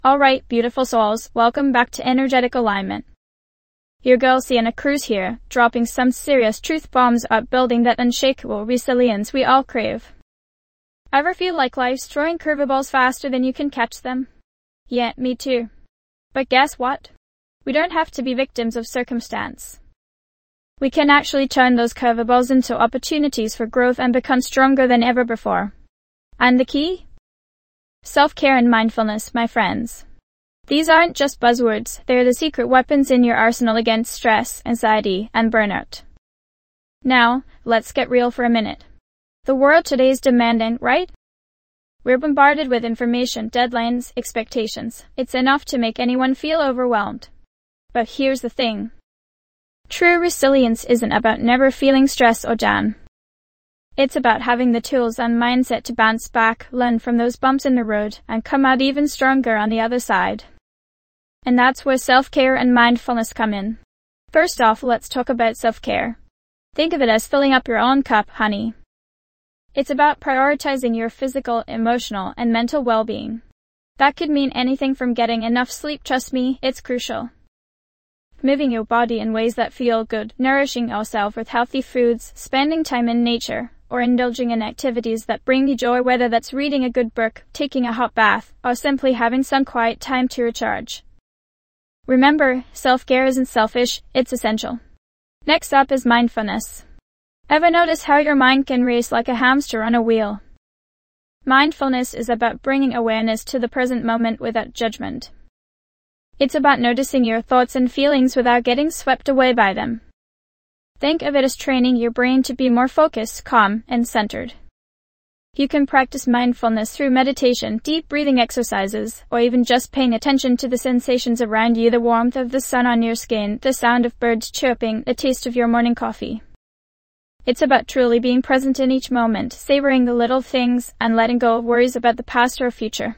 Alright, beautiful souls, welcome back to Energetic Alignment. Your girl Sienna Cruz here, dropping some serious truth bombs about building that unshakable resilience we all crave. Ever feel like life's throwing curveballs faster than you can catch them? Yeah, me too. But guess what? We don't have to be victims of circumstance. We can actually turn those curveballs into opportunities for growth and become stronger than ever before. And the key? Self-care and mindfulness, my friends. These aren't just buzzwords, they're the secret weapons in your arsenal against stress, anxiety, and burnout. Now, let's get real for a minute. The world today is demanding, right? We're bombarded with information, deadlines, expectations. It's enough to make anyone feel overwhelmed. But here's the thing. True resilience isn't about never feeling stress or down. It's about having the tools and mindset to bounce back, learn from those bumps in the road, and come out even stronger on the other side. And that's where self-care and mindfulness come in. First off, let's talk about self-care. Think of it as filling up your own cup, honey. It's about prioritizing your physical, emotional, and mental well-being. That could mean anything from getting enough sleep, trust me, it's crucial. Moving your body in ways that feel good, nourishing yourself with healthy foods, spending time in nature, or indulging in activities that bring you joy, whether that's reading a good book, taking a hot bath, or simply having some quiet time to recharge. Remember, self-care isn't selfish, it's essential. Next up is mindfulness. Ever notice how your mind can race like a hamster on a wheel? Mindfulness is about bringing awareness to the present moment without judgment. It's about noticing your thoughts and feelings without getting swept away by them. Think of it as training your brain to be more focused, calm, and centered. You can practice mindfulness through meditation, deep breathing exercises, or even just paying attention to the sensations around you, the warmth of the sun on your skin, the sound of birds chirping, the taste of your morning coffee. It's about truly being present in each moment, savoring the little things, and letting go of worries about the past or future.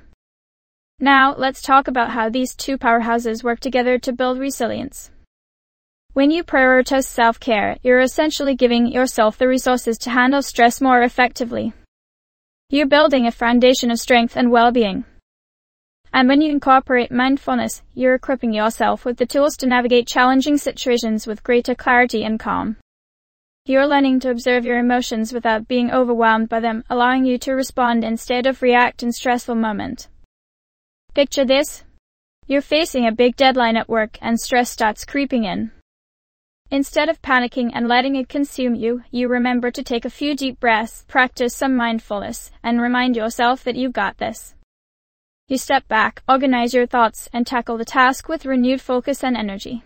Now, let's talk about how these two powerhouses work together to build resilience. When you prioritize self-care, you're essentially giving yourself the resources to handle stress more effectively. You're building a foundation of strength and well-being. And when you incorporate mindfulness, you're equipping yourself with the tools to navigate challenging situations with greater clarity and calm. You're learning to observe your emotions without being overwhelmed by them, allowing you to respond instead of react in stressful moments. Picture this. You're facing a big deadline at work and stress starts creeping in. Instead of panicking and letting it consume you, you remember to take a few deep breaths, practice some mindfulness, and remind yourself that you've got this. You step back, organize your thoughts, and tackle the task with renewed focus and energy.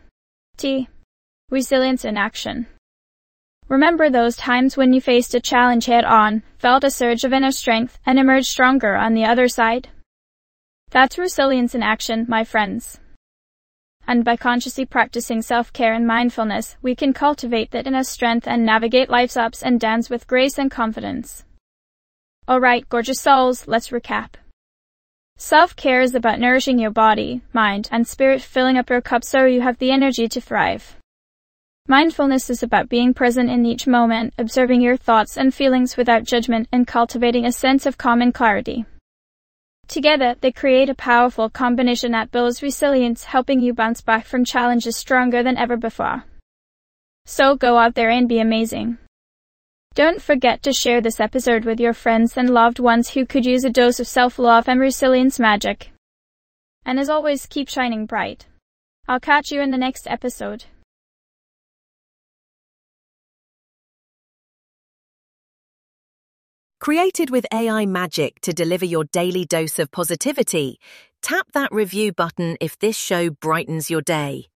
Resilience in action. Remember those times when you faced a challenge head-on, felt a surge of inner strength, and emerged stronger on the other side? That's resilience in action, my friends. And by consciously practicing self-care and mindfulness, we can cultivate that inner strength and navigate life's ups and downs with grace and confidence. Alright, gorgeous souls, let's recap. Self-care is about nourishing your body, mind, and spirit, filling up your cup so you have the energy to thrive. Mindfulness is about being present in each moment, observing your thoughts and feelings without judgment, and cultivating a sense of calm and clarity. Together, they create a powerful combination that builds resilience, helping you bounce back from challenges stronger than ever before. So go out there and be amazing. Don't forget to share this episode with your friends and loved ones who could use a dose of self-love and resilience magic. And as always, keep shining bright. I'll catch you in the next episode. Created with AI magic to deliver your daily dose of positivity, tap that review button if this show brightens your day.